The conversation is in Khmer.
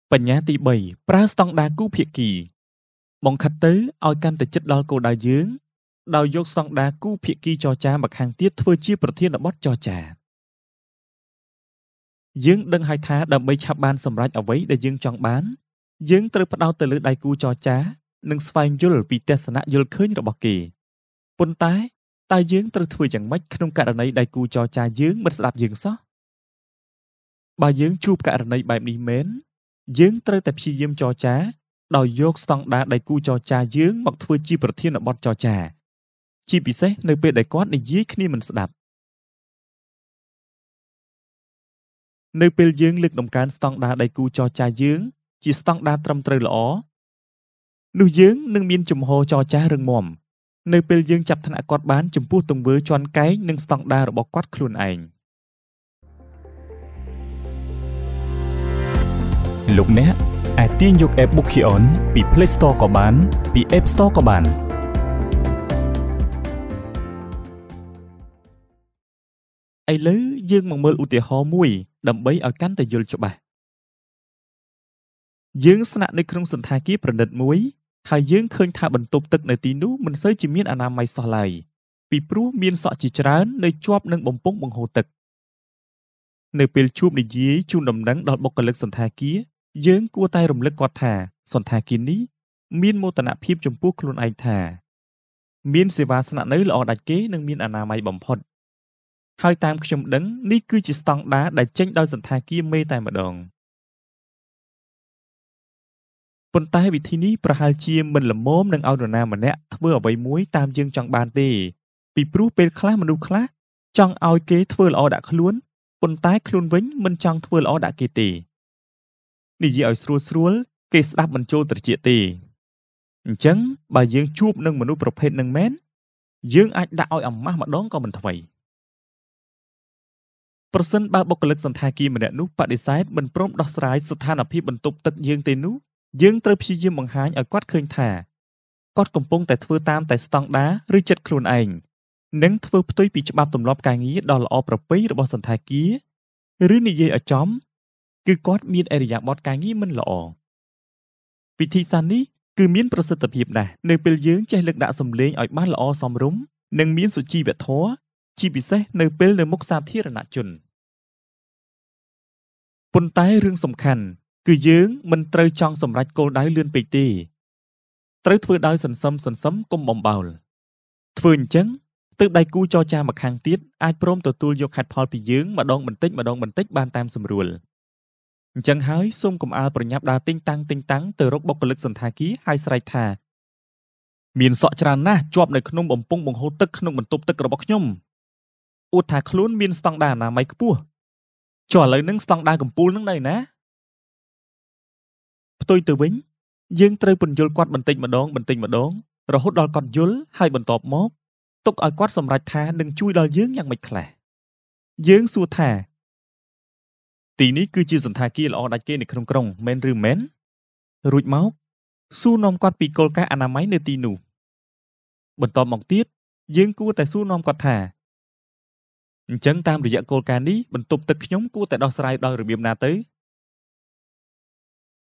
បញ្ញាទី3ប្រើស្តង់ដារគូភាគីបង្ខិតទៅឲ្យកាន់តែចិត្តដល់គោលដៅយើងដោយយកស្តង់ដារគូភាគីចរចាមកខាងទៀតធ្វើជាប្រធានបទចរចាយើងដឹងហើយថាដើម្បីឆាប់បានសម្រេចអ្វីដែលយើងចង់បានយើងត្រូវផ្ដោតទៅលើដៃគូចរចានិងស្វែងយល់ពីទស្សនៈយល់ឃើញរបស់គេប៉ុន្តែតើយើងត្រូវធ្វើយ៉ាងម៉េចក្នុងករណីដៃគូចរចាយើងមិនស្ដាប់យើងសោះបើយើងជួបករណីបែបនេះមែនយើងត្រូវតែព្យាយាមចរចាដោយយកស្តង់ដារដៃគូចរចាយើងមកធ្វើជាប្រធានបទចរចាជាពិសេសនៅពេលដែលគាត់និយាយគ្នាមិនស្ដាប់នៅពេលយើងលើកតម្កើងស្តង់ដារដៃគូចរចាយើងជាស្តង់ដារត្រឹមត្រូវល្អនោះយើងនឹងមានជំហរចរចារឹងមាំនៅពេលយើងចាប់ថ្នាក់គាត់បានចំពោះទង្វើជាន់កែងនិងស្តង់ដាររបស់គាត់ខ្លួនឯងលោកអ្នកអាចទាញយក App Bookion ពី Play Store ក៏បានពី App Store ក៏បានឥឡូវយើងមកមើលឧទាហរណ៍មួយដើម្បីឲ្យកាន់តែយល់ច្បាស់យើងស្នាក់នៅក្នុងសន្តាគារប្រណិតមួយហើយយើងឃើញថាបន្ទប់ទឹកនៅទីនោះមិនសូវជាមានអនាម័យសោះឡើយពីព្រោះមានសក់ជាច្រើននៅជាប់នឹងបំពង់បង្ហូរទឹកនៅពេលជួបនិយាយជូនដំណឹងដល់បុគ្គលិកសន្តាគារយើងគួរតែរំលឹកគាត់ថាសន្តាគារនេះមានមោទនភាពចំពោះខ្លួនឯងថាមានសេវាស្នាក់នៅល្អដាច់គេនិងមានអនាម័យបំផុតហើយតាមខ្ញុំដឹងនេះគឺជាស្តង់ដារដែលចេញដោយសន្តាគារមេតែម្ដងប៉ុន្តែវិធីនេះប្រហែលជាមិនល្មមនឹងឲ្យនរណាម្នាក់ធ្វើអ្វីមួយតាមយើងចង់បានទេពីព្រោះពេលខ្លះមនុស្សខ្លះចង់ឲ្យគេធ្វើល្អដាក់ខ្លួនប៉ុន្តែខ្លួនវិញមិនចង់ធ្វើល្អដាក់គេទេនិយាយឲ្យស្រួលគេស្ដាប់មិនចូលត្រចៀកទេអញ្ចឹងបើយើងជួបនឹងមនុស្សប្រភេទនឹងមែនយើងអាចដាក់ឲ្យអាម៉ាស់ម្ដងក៏មិនថ្មីប្រសិនបើបុគ្គលិកសន្តាគារម្នាក់នោះបដិសេធមិនព្រមដោះស្រាយស្ថានភាពបន្ទប់ទឹកយើងទេនោះយើងត្រូវព្យាយាមបង្ហាញឲ្យគាត់ឃើញថាគាត់កំពុងតែធ្វើតាមតែស្តង់ដារឬចិត្តខ្លួនឯងនិងធ្វើផ្ទុយពីច្បាប់ទម្លាប់ការងារដ៏ល្អប្រពៃរបស់សន្តាគារឬនិយាយឲ្យចំគឺគាត់មានឥរិយាបថការងារមិនល្អវិធីសាស្ត្រនេះគឺមានប្រសិទ្ធភាពណាស់នៅពេលយើងចេះលើកដាក់សម្លេងឲ្យបានល្អសមរម្យនិងមានសុជីវធម៌ជាពិសេសនៅពេលនៅមុខសាធារណជនប៉ុន្តែរឿងសំខាន់គឺយើងមិនត្រូវចង់សម្រេចគោលដៅលឿនពេកទេត្រូវធ្វើដោយសន្សឹមកុំបំបោលធ្វើអញ្ចឹងទើបដៃគូចរចាមកខាងទៀតអាចព្រមទទួលយកហេតុផលពីយើងម្ដងបន្តិចបានតាមស្រួលអញ្ចឹងហើយសូមកុំអាលប្រញាប់ដើរទិញតាំងទៅរកបុគ្គលិកសន្តាគារហើយស្រែកថាមានសក់ច្រើនណាស់ជាប់នៅក្នុងបំពង់បង្ហូរទឹកក្នុងបន្ទប់ទឹករបស់ខ្ញុំអួតថាខ្លួនមានស្តង់ដារអនាម័យខ្ពស់ចុះឥឡូវនឹងស្តង់ដារកំពូលនឹងនៅណាផ្ទុយទៅវិញយើងត្រូវពន្យល់គាត់បន្តិចម្ដងរហូតដល់គាត់យល់ហើយបន្ទាប់មកទុកឲ្យគាត់សម្រេចថានឹងជួយដល់យើងយ៉ាងម៉េចខ្លះយើងសួរថាទីនេះគឺជាសន្តាគារល្អដាច់គេនៅក្នុងក្រុងមែនឬមែនរួចមកសួរនាំគាត់ពីគោលការណ៍អនាម័យនៅទីនោះបន្ទាប់មកទៀតយើងគួរតែសួរនាំគាត់ថាអញ្ចឹងតាមរយៈគោលការណ៍នេះបន្ទប់ទឹកខ្ញុំគួរតែដោះស្រាយដោយរបៀបណាទៅ